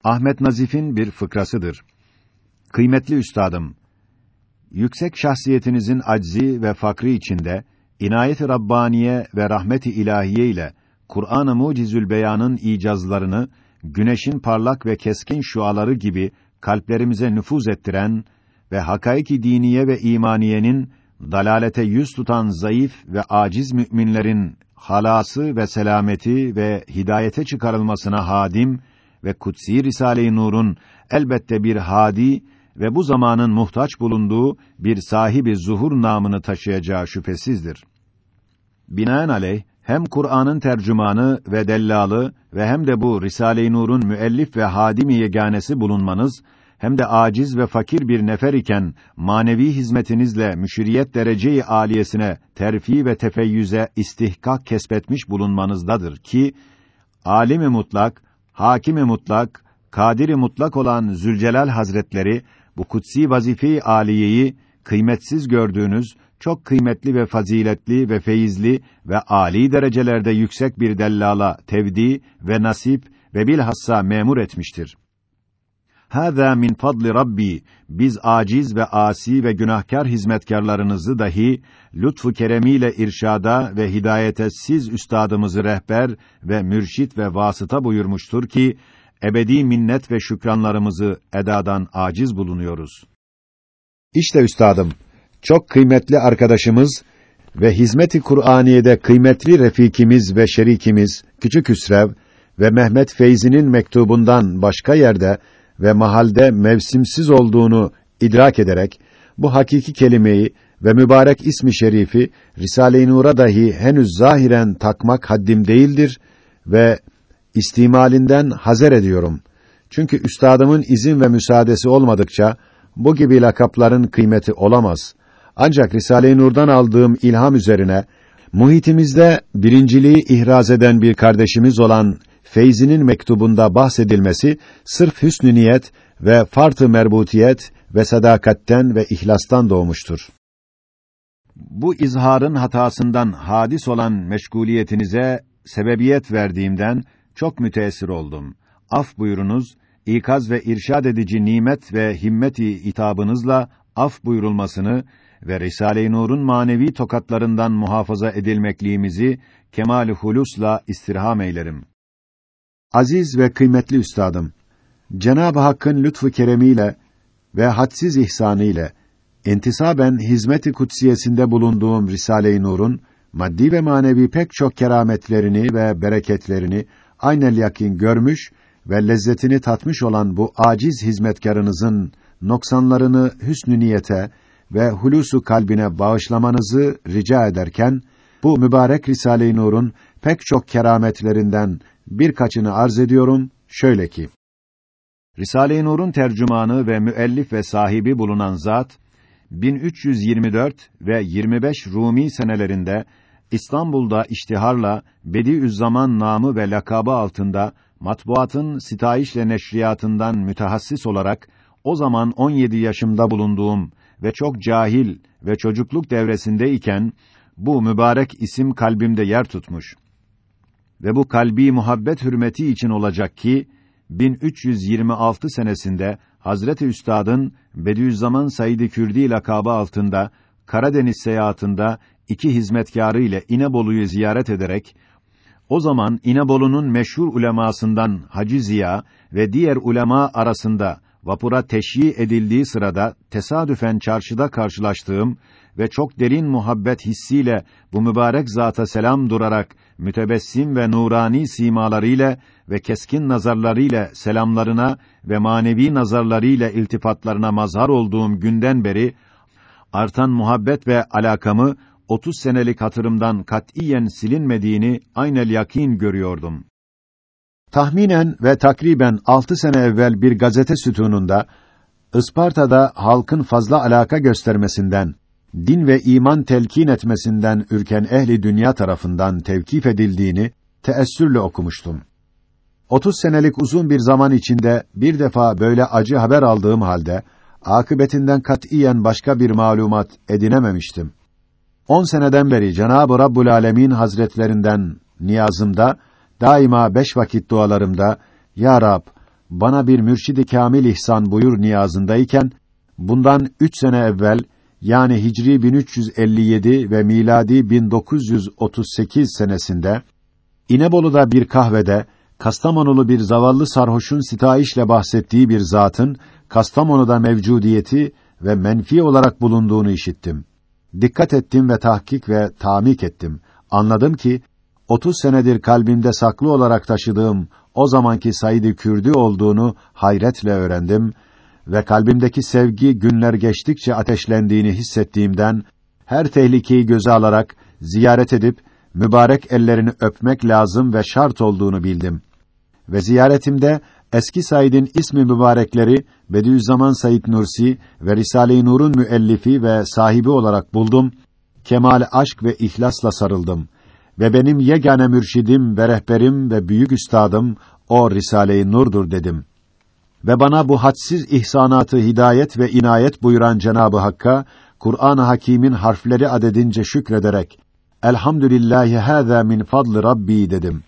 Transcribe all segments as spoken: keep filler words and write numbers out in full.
Ahmet Nazif'in bir fıkrasıdır. Kıymetli üstadım, yüksek şahsiyetinizin aczi ve fakrı içinde inayet-i Rabbaniye ve rahmet-i ilahiye ile Kur'an-ı Mucizül Beyan'ın icazlarını güneşin parlak ve keskin şuaları gibi kalplerimize nüfuz ettiren ve hakaik-i diniye ve imaniyenin dalalete yüz tutan zayıf ve aciz müminlerin halası ve selameti ve hidayete çıkarılmasına hadim ve kutsi Risale-i Nur'un elbette bir hadi ve bu zamanın muhtaç bulunduğu bir sahibi zuhur namını taşıyacağı şüphesizdir. Binaenaleyh hem Kur'an'ın tercümanı ve dellalı ve hem de bu Risale-i Nur'un müellif ve hadim-i yeganesi bulunmanız, hem de aciz ve fakir bir nefer iken manevi hizmetinizle müşriyet derece-i âliyesine terfi ve tefeyyüze istihkak kesbetmiş bulunmanızdadır ki alim-i mutlak, hakim-i mutlak, kadir-i mutlak olan Zülcelal Hazretleri bu kutsi vazife-i âliyeyi kıymetsiz gördüğünüz çok kıymetli ve faziletli ve feyizli ve âli derecelerde yüksek bir dellala tevdi ve nasip ve bilhassa memur etmiştir. Hâzâ min fadli Rabbi, biz aciz ve asi ve günahkar hizmetkarlarınızı dahi lütfu keremiyle irşada ve hidayete siz üstadımızı rehber ve mürşit ve vasıta buyurmuştur ki ebedi minnet ve şükranlarımızı edadan aciz bulunuyoruz. İşte üstadım, çok kıymetli arkadaşımız ve hizmet-i Kur'aniye'de kıymetli refikimiz ve şerikimiz Küçük Hüsrev ve Mehmet Feyzi'nin mektubundan başka yerde ve mahalde mevsimsiz olduğunu idrak ederek bu hakiki kelimeyi ve mübarek ismi şerifi Risale-i Nur'a dahi henüz zahiren takmak haddim değildir ve istimalinden hazer ediyorum. Çünkü üstadımın izin ve müsaadesi olmadıkça bu gibi lakapların kıymeti olamaz. Ancak Risale-i Nur'dan aldığım ilham üzerine muhitimizde birinciliği ihraz eden bir kardeşimiz olan Feyzi'nin mektubunda bahsedilmesi sırf hüsnü niyet ve fart-ı merbutiyet ve sadakatten ve ihlastan doğmuştur. Bu izharın hatasından hadis olan meşguliyetinize sebebiyet verdiğimden çok müteessir oldum. Af buyurunuz, ikaz ve irşad edici nimet ve himmeti itabınızla af buyurulmasını ve Risale-i Nur'un manevi tokatlarından muhafaza edilmekliğimizi kemal-i hulusla istirham eylerim. Aziz ve kıymetli üstadım, Cenab-ı Hakk'ın lütfu keremiyle ve hadsiz ihsanı ile intisaben hizmet-i kutsiyesinde bulunduğum Risale-i Nur'un maddi ve manevi pek çok kerametlerini ve bereketlerini aynel yakin görmüş ve lezzetini tatmış olan bu aciz hizmetkarınızın noksanlarını hüsnü niyete ve hulusu kalbine bağışlamanızı rica ederken, bu mübarek Risale-i Nur'un pek çok kerametlerinden birkaçını arz ediyorum, şöyle ki, Risale-i Nur'un tercümanı ve müellif ve sahibi bulunan zat, bin üç yüz yirmi dört ve yirmi beş Rumi senelerinde İstanbul'da iştiharla Bediüzzaman namı ve lakabı altında matbuatın sitayişle neşriyatından mütehassis olarak o zaman on yedi yaşımda bulunduğum ve çok cahil ve çocukluk devresindeyken bu mübarek isim kalbimde yer tutmuş. Ve bu kalbi muhabbet hürmeti için olacak ki bin üç yüz yirmi altı senesinde Hazreti Üstad'ın Bediüzzaman Said-i Kürdi lakabı altında Karadeniz seyahatinde iki hizmetkârı ile İnebolu'yu ziyaret ederek o zaman İnebolu'nun meşhur ulemasından Hacı Ziya ve diğer ulema arasında vapura teşyi edildiği sırada tesadüfen çarşıda karşılaştığım ve çok derin muhabbet hissiyle bu mübarek zata selam durarak mütebessim ve nurani simalarıyla ve keskin nazarlarıyla selamlarına ve manevi nazarlarıyla iltifatlarına mazhar olduğum günden beri artan muhabbet ve alakamı otuz senelik hatırımdan katiyen silinmediğini aynel yakin görüyordum. Tahminen ve takriben altı sene evvel bir gazete sütununda Isparta'da halkın fazla alaka göstermesinden, din ve iman telkin etmesinden ürken ehli dünya tarafından tevkif edildiğini teessürle okumuştum. otuz senelik uzun bir zaman içinde bir defa böyle acı haber aldığım halde akıbetinden katiyen başka bir malumat edinememiştim. On seneden beri Cenab-ı Rabbul Alemin Hazretlerinden niyazımda, daima beş vakit dualarımda, Ya Rab, bana bir mürşid-i kâmil ihsan buyur niyazındayken, bundan üç sene evvel, yani Hicri bin üç yüz elli yedi ve miladi bin dokuz yüz otuz sekiz senesinde, İnebolu'da bir kahvede, Kastamonulu bir zavallı sarhoşun sitayişle bahsettiği bir zatın, Kastamonu'da mevcudiyeti ve menfi olarak bulunduğunu işittim. Dikkat ettim ve tahkik ve tamik ettim. Anladım ki, otuz senedir kalbimde saklı olarak taşıdığım o zamanki Said-i Kürdi olduğunu hayretle öğrendim ve kalbimdeki sevgi günler geçtikçe ateşlendiğini hissettiğimden, her tehlikeyi göze alarak ziyaret edip, mübarek ellerini öpmek lazım ve şart olduğunu bildim. Ve ziyaretimde, eski Said'in ismi mübarekleri, Bediüzzaman Said Nursi ve Risale-i Nur'un müellifi ve sahibi olarak buldum, kemal aşk ve ihlasla sarıldım. Ve benim yegane mürşidim ve rehberim ve büyük üstadım, o Risale-i Nur'dur dedim. Ve bana bu hadsiz ihsanatı hidayet ve inayet buyuran Cenab-ı Hakk'a, Kur'an-ı Hakîm'in harfleri adedince şükrederek, Elhamdülillahi hâzâ min fadli Rabbi dedim.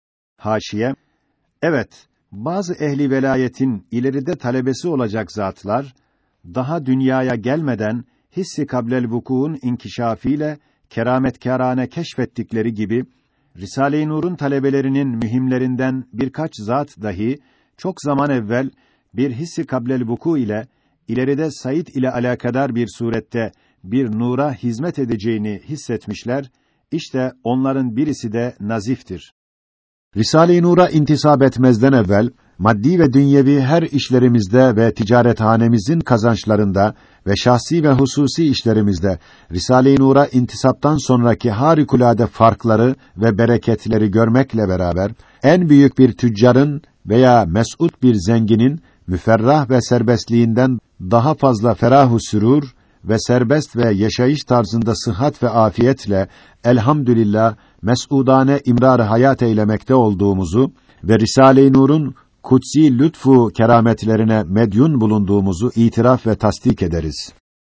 Haşiye, evet, bazı ehli velayetin ileride talebesi olacak zatlar, daha dünyaya gelmeden, hissi kablel vuku'un inkişafıyla, kerametkârâne keşfettikleri gibi, Risale-i Nur'un talebelerinin mühimlerinden birkaç zat dahi, çok zaman evvel, bir hissi kablel vuku ile, ileride Said ile alakadar bir surette, bir nura hizmet edeceğini hissetmişler, işte onların birisi de Nazif'tir. Risale-i Nur'a intisap etmezden evvel, maddi ve dünyevi her işlerimizde ve ticarethanemizin kazançlarında ve şahsi ve hususi işlerimizde, Risale-i Nur'a intisaptan sonraki harikulade farkları ve bereketleri görmekle beraber, en büyük bir tüccarın veya mes'ud bir zenginin, müferrah ve serbestliğinden daha fazla ferah-u sürur ve serbest ve yaşayış tarzında sıhhat ve afiyetle elhamdülillah mes'udane imrar-ı hayat eylemekte olduğumuzu ve Risale-i Nur'un kutsi lütfu kerametlerine medyun bulunduğumuzu itiraf ve tasdik ederiz.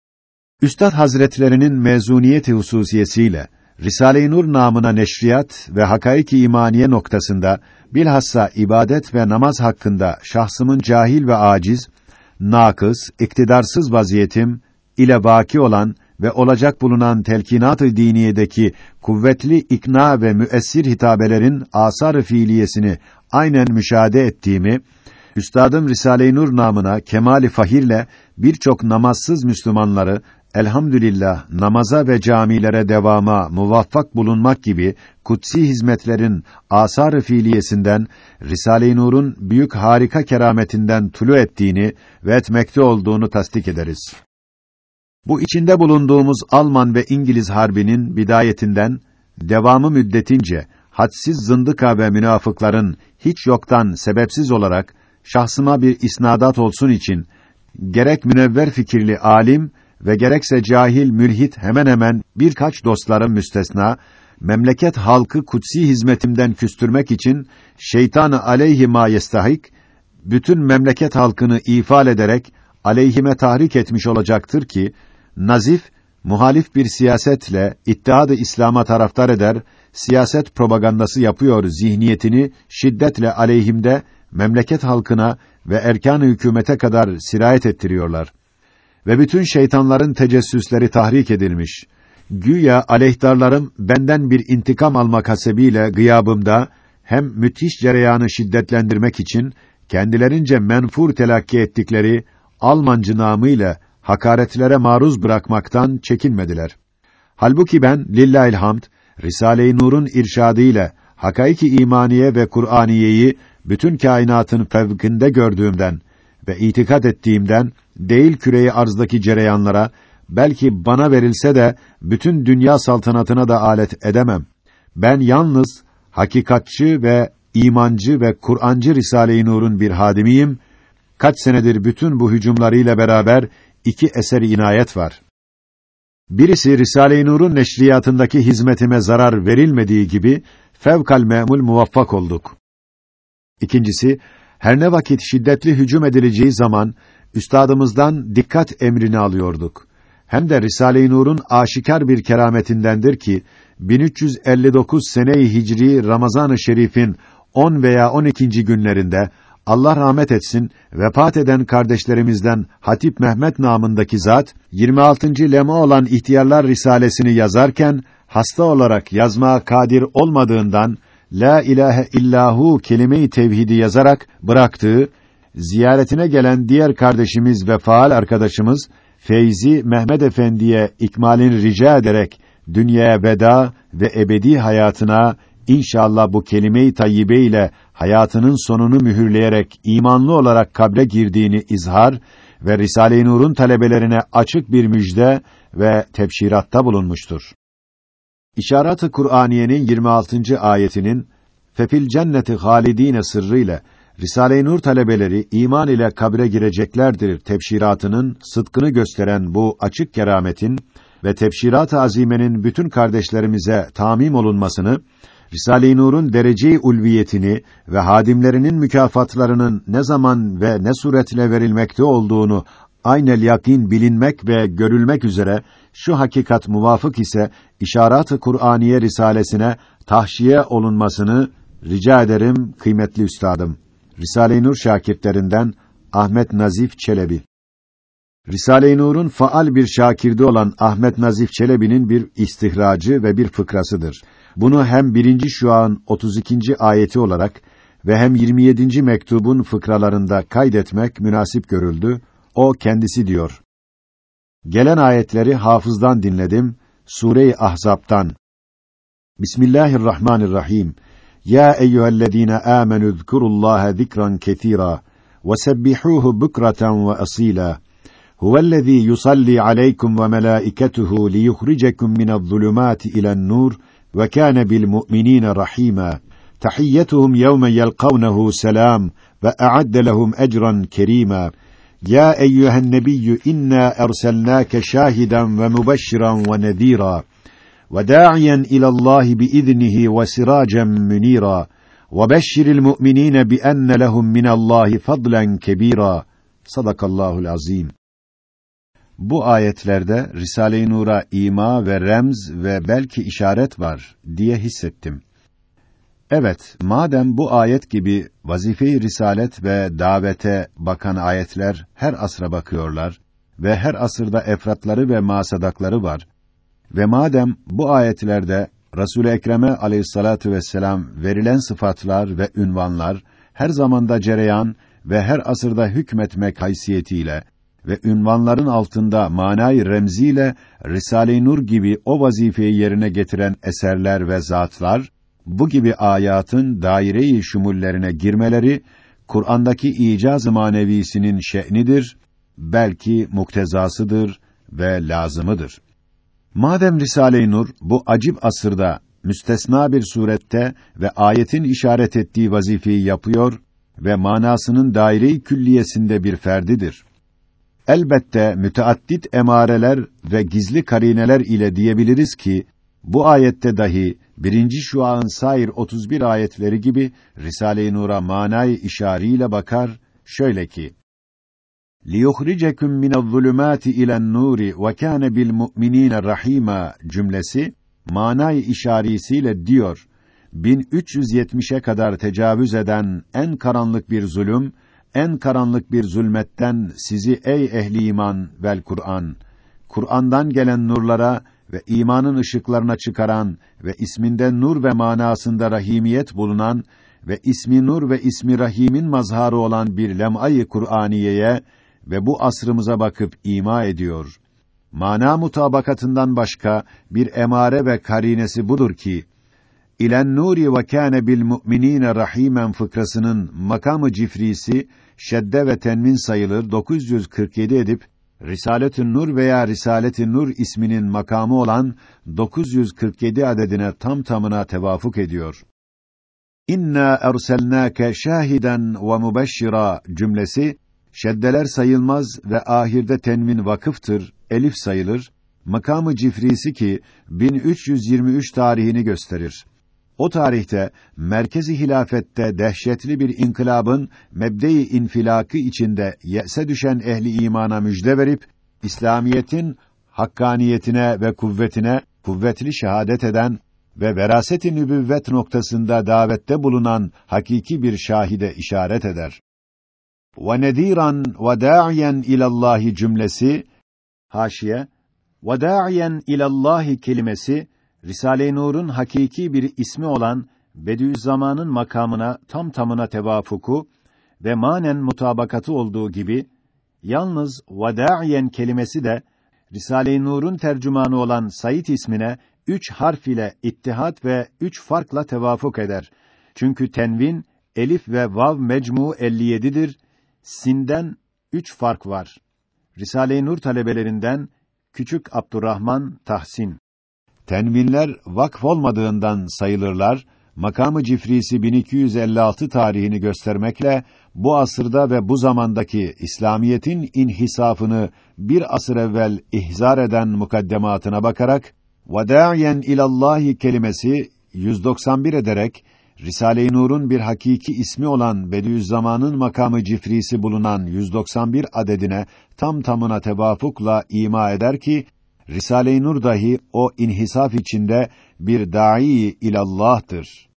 Üstad Hazretlerinin mezuniyeti hususiyesiyle Risale-i Nur namına neşriyat ve hakaik-i imaniye noktasında bilhassa ibadet ve namaz hakkında şahsımın cahil ve aciz, nakıs, iktidarsız vaziyetim ile vaki olan ve olacak bulunan telkinat-ı diniyedeki kuvvetli ikna ve müessir hitabelerin asar-ı fiiliyesini aynen müşahede ettiğimi, üstadım Risale-i Nur namına kemali fahirle birçok namazsız Müslümanları elhamdülillah namaza ve camilere devama muvaffak bulunmak gibi kutsi hizmetlerin asar-ı fiiliyesinden Risale-i Nur'un büyük harika kerametinden tulu ettiğini ve etmekte olduğunu tasdik ederiz. Bu içinde bulunduğumuz Alman ve İngiliz harbinin bidayetinden devamı müddetince hadsiz zındıka ve münafıkların hiç yoktan sebepsiz olarak şahsıma bir isnadat olsun için gerek münevver fikirli alim ve gerekse cahil mülhit hemen hemen birkaç dostlarım müstesna memleket halkı kutsi hizmetimden küstürmek için şeytan-ı aleyhi ma yestahik bütün memleket halkını ifal ederek aleyhime tahrik etmiş olacaktır ki Nazif muhalif bir siyasetle İttihat-ı İslam'a taraftar eder, siyaset propagandası yapıyor zihniyetini şiddetle aleyhimde memleket halkına ve erkan-ı hükümete kadar sirayet ettiriyorlar. Ve bütün şeytanların tecessüsleri tahrik edilmiş. Güya aleyhtarlarım benden bir intikam almak hasebiyle gıyabımda hem müthiş cereyanı şiddetlendirmek için kendilerince menfur telakki ettikleri Almancı namıyla hakaretlere maruz bırakmaktan çekinmediler. Halbuki ben lillahilhamd Risale-i Nur'un irşadıyla hakaiki imaniye ve Kur'aniyeyi bütün kainatın fevkinde gördüğümden ve itikat ettiğimden değil küreyi arzdaki cereyanlara belki bana verilse de bütün dünya saltanatına da alet edemem. Ben yalnız hakikatçı ve imancı ve Kur'ancı Risale-i Nur'un bir hadimiyim. Kaç senedir bütün bu hücumlarıyla beraber iki eser-i inayet var. Birisi Risale-i Nur'un neşriyatındaki hizmetime zarar verilmediği gibi fevkal me'mul muvaffak olduk. İkincisi, her ne vakit şiddetli hücum edileceği zaman üstadımızdan dikkat emrini alıyorduk. Hem de Risale-i Nur'un aşikar bir kerametindendir ki bin üç yüz elli dokuz sene-i hicri Ramazan-ı Şerif'in on veya on ikinci günlerinde Allah rahmet etsin, vefat eden kardeşlerimizden Hatip Mehmet namındaki zat, yirmi altıncı lema olan İhtiyarlar Risalesini yazarken, hasta olarak yazmaya kadir olmadığından, La ilahe illahu kelime-i tevhidi yazarak bıraktığı, ziyaretine gelen diğer kardeşimiz ve faal arkadaşımız, Feyzi Mehmet Efendi'ye ikmalini rica ederek, dünyaya veda ve ebedi hayatına, İnşallah bu kelime-i tayyibe ile hayatının sonunu mühürleyerek imanlı olarak kabre girdiğini izhar ve Risale-i Nur'un talebelerine açık bir müjde ve tebşiratta bulunmuştur. İşaret-i Kur'aniyenin yirmi altıncı ayetinin fefil cenneti halidine sırrıyla Risale-i Nur talebeleri iman ile kabre gireceklerdir tebşiratının sıdkını gösteren bu açık kerametin ve tebşirat-ı azimenin bütün kardeşlerimize tamim olunmasını, Risale-i Nur'un derece-i ulviyetini ve hadimlerinin mükafatlarının ne zaman ve ne suretle verilmekte olduğunu aynel yakin bilinmek ve görülmek üzere şu hakikat muvafık ise İşaret-i Kur'aniye risalesine tahşiye olunmasını rica ederim kıymetli üstadım. Risale-i Nur şakirtlerinden Ahmet Nazif Çelebi. Risale-i Nur'un faal bir şakirdi olan Ahmet Nazif Çelebi'nin bir istihracı ve bir fıkrasıdır. Bunu hem birinci şua'nın otuz ikinci ayeti olarak ve hem yirmi yedinci mektubun fıkralarında kaydetmek münasip görüldü. O kendisi diyor: Gelen ayetleri hafızdan dinledim. Sure-i Ahzab'tan. Bismillahirrahmanirrahim. Ya eyyühellezîne âmenü zkurullâhe zikran ketîrâ ve sebbihûhu bukratan ve asîlâ. Huvellezî yusalli aleykum ve melâiketuhu liyukhricekum mine'z-zulumâti ilen-nur ve kâne bil-mu'minîne rahîmâ. Tahiyyetuhum yevme yelkavnehu selam ve a'adde lehum ecran kerîmâ. Ya eyyühen nebiyyü inna erselnâke şâhiden ve mübeşşiran ve nezîrâ ve dâ'iyen ilallâhi biiznihi ve sirâcen münîrâ ve beşşiril mu'minîne bi enne lehum minallâhi fadlen kebîrâ. Sadakallâhu'l azîm. Bu ayetlerde Risale-i Nur'a ima ve remz ve belki işaret var diye hissettim. Evet, madem bu ayet gibi vazife-i risalet ve davete bakan ayetler her asra bakıyorlar ve her asırda efratları ve masadakları var ve madem bu ayetlerde Resul-i Ekrem'e aleyhissalatu vesselam verilen sıfatlar ve ünvanlar her zamanda cereyan ve her asırda hükmetmek haysiyetiyle ve ünvanların altında manayı remziyle Risale-i Nur gibi o vazifeyi yerine getiren eserler ve zatlar, bu gibi ayatın daire-i şumullerine girmeleri, Kur'an'daki icaz-ı manevisinin şe'nidir, belki muktezasıdır ve lazımıdır. Madem Risale-i Nur, bu acib asırda, müstesna bir surette ve ayetin işaret ettiği vazifeyi yapıyor ve manasının daire-i külliyesinde bir ferdidir. Elbette müteaddit emareler ve gizli karineler ile diyebiliriz ki, bu ayette dahi birinci şua'nın sair otuz bir ayetleri gibi Risale-i Nur'a manayı işariyle bakar, şöyle ki: لِيُخْرِجَكُمْ مِنَ الظُّلُمَاتِ إِلَى النُّورِ وَكَانَ بِالْمُؤْمِنِينَ رَحِيمًا cümlesi manayı işarisiyle diyor, bin üç yüz yetmişe kadar tecavüz eden en karanlık bir zulüm, en karanlık bir zulmetten sizi ey ehli iman vel Kur'an, Kur'an'dan gelen nurlara ve imanın ışıklarına çıkaran ve isminde nur ve manasında rahimiyet bulunan ve ismi nur ve ismi rahimin mazharı olan bir lem'ay-ı Kur'aniyeye ve bu asrımıza bakıp ima ediyor. Mana mutabakatından başka bir emare ve karinesi budur ki, İlen nuri ve kâne bil mu'minîne rahîmen fıkrasının makamı cifrisi şedde ve tenvin sayılır dokuz yüz kırk yedi edip Risaletün Nur veya Risaletün Nur isminin makamı olan dokuz yüz kırk yedi adedine tam tamına tevafuk ediyor. İnna erselnâke şâhiden ve mubeşşira cümlesi şeddeler sayılmaz ve ahirde tenvin vakıftır, elif sayılır. Makamı cifrisi ki bin üç yüz yirmi üç tarihini gösterir. O tarihte merkez-i hilafette dehşetli bir inkılabın mebde-i infilakı içinde yese düşen ehli imana müjde verip İslamiyetin hakkaniyetine ve kuvvetine kuvvetli şehadet eden ve veraset-i nübüvvet noktasında davette bulunan hakiki bir şahide işaret eder. ve nediran ve da'iyen ilallahi cümlesi, haşiye, ve da'iyen ilallahi kelimesi, Risale-i Nur'un hakiki bir ismi olan Bediüzzaman'ın makamına tam tamına tevafuku ve manen mutabakatı olduğu gibi, yalnız ve da'iyen kelimesi de, Risale-i Nur'un tercümanı olan Said ismine üç harf ile ittihat ve üç farkla tevafuk eder. Çünkü tenvin, elif ve vav mecmu elli yedidir. Sinden üç fark var. Risale-i Nur talebelerinden Küçük Abdurrahman Tahsin. Tenvinler vakf olmadığından sayılırlar. Makamı Cifrisi bin iki yüz elli altı tarihini göstermekle bu asırda ve bu zamandaki İslamiyetin inhisafını bir asır evvel ihzar eden mukaddematına bakarak "Vadâyen ilallahi" kelimesi yüz doksan bir ederek Risale-i Nur'un bir hakiki ismi olan Bediüzzaman'ın makamı Cifrisi bulunan yüz doksan bir adedine tam tamına tevafukla ima eder ki Risale-i Nur dahi o inhisaf içinde bir dâ'i ilallah'tır.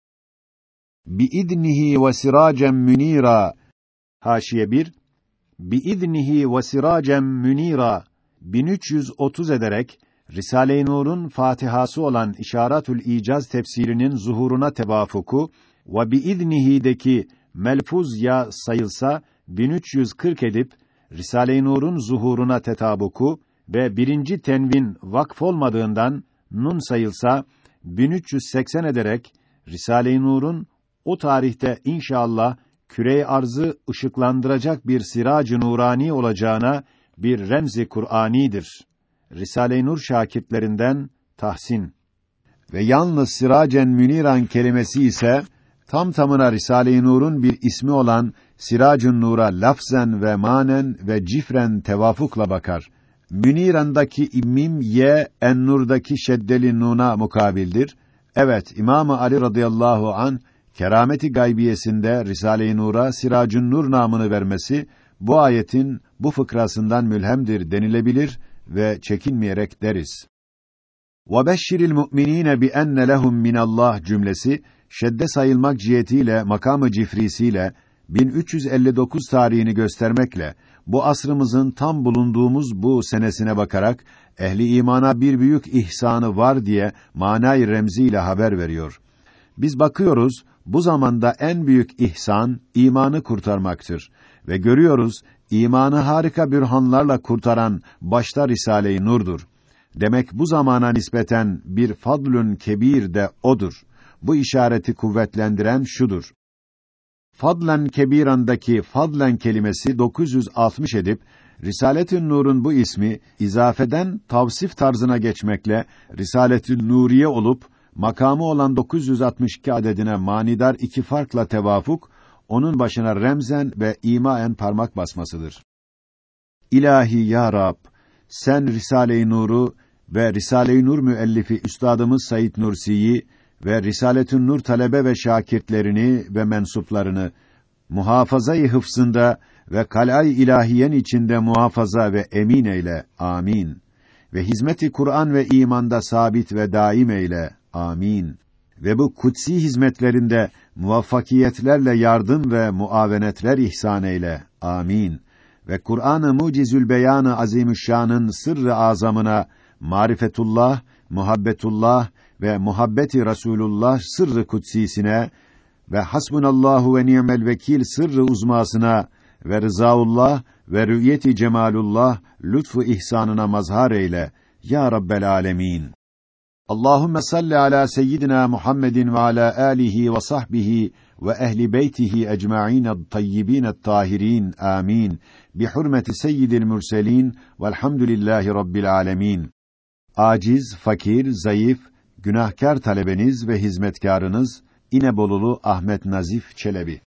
Biiznihi ve siracen münira. Haşiye bir. Biiznihi ve siracen münira bin üç yüz otuz ederek Risale-i Nur'un Fatihası olan İşaretül İcaz tefsirinin zuhuruna tevafuku ve biiznihi'deki melfuz ya sayılsa bin üç yüz kırk edip Risale-i Nur'un zuhuruna tetabuku ve birinci tenvin vakf olmadığından nun sayılsa bin üç yüz seksen ederek Risale-i Nur'un o tarihte inşallah küre-i arzı ışıklandıracak bir sirac-ı nurani olacağına bir remz-i Kur'anidir. Risale-i Nur şakirtlerinden Tahsin. Ve yalnız siracen müniran kelimesi ise tam tamına Risale-i Nur'un bir ismi olan Siracun Nur'a lafzen ve manen ve cifren tevafukla bakar. Münirandaki mim ye en-nur'daki şeddeli nuna mukabildir. Evet, İmam-ı Ali radıyallahu an kerameti gaybiyesinde Risale-i Nur'a Siracun Nur namını vermesi bu ayetin bu fıkrasından mülhemdir denilebilir ve çekinmeyerek deriz. وَبَشِّرِ الْمُؤْمِنِينَ بِأَنَّ لَهُمْ مِنَ اللّٰهِ cümlesi şedde sayılmak cihetiyle makamı cifrisiyle bin üç yüz elli dokuz tarihini göstermekle bu asrımızın tam bulunduğumuz bu senesine bakarak ehli imana bir büyük ihsanı var diye manay remziyle haber veriyor. Biz bakıyoruz bu zamanda en büyük ihsan imanı kurtarmaktır ve görüyoruz imanı harika bürhanlarla kurtaran başta Risale-i Nur'dur. Demek bu zamana nispeten bir fadlun kebir de odur. Bu işareti kuvvetlendiren şudur. Fadlen kebirandaki fadlen kelimesi dokuz yüz altmış edip Risaletün Nur'un bu ismi izafeden tavsif tarzına geçmekle Risaletün Nuriye olup makamı olan dokuz yüz altmış iki adedine manidar iki farkla tevafuk onun başına remzen ve imaen parmak basmasıdır. İlahi ya Rab, sen Risale-i Nur'u ve Risale-i Nur müellifi üstadımız Said Nursi'yi ve Risaletün Nur talebe ve şakirtlerini ve mensuplarını muhafaza-i hıfzında ve kalay-i ilahiyen içinde muhafaza ve emin eyle. Amin. Ve hizmet-i Kur'an ve imanda sabit ve daim eyle. Amin. Ve bu kutsi hizmetlerinde muvaffakiyetlerle yardım ve muavenetler ihsan eyle. Amin. Ve Kur'an-ı Mucizül Beyan-ı Azimüşşan'ın sırrı azamına marifetullah, muhabbetullah ve muhabbeti Resulullah sırrı kutsisine ve hasbunallahu ve ni'mel vekil sırrı uzmasına ve rızaullah ve rü'yeti cemalullah lütfu ihsanına mazhar eyle ya Rabbel alemin. Allahumme salli ala seyyidina Muhammedin ve ala alihi ve sahbihi ve ehli beytihi ecmaîn tayyibîn tahirin. Amin. Bi hurmeti seyyidil murselin ve'lhamdülillahi rabbil alemin. Aciz, fakir, zayıf, günahkar talebeniz ve hizmetkarınız İnebolulu Ahmet Nazif Çelebi.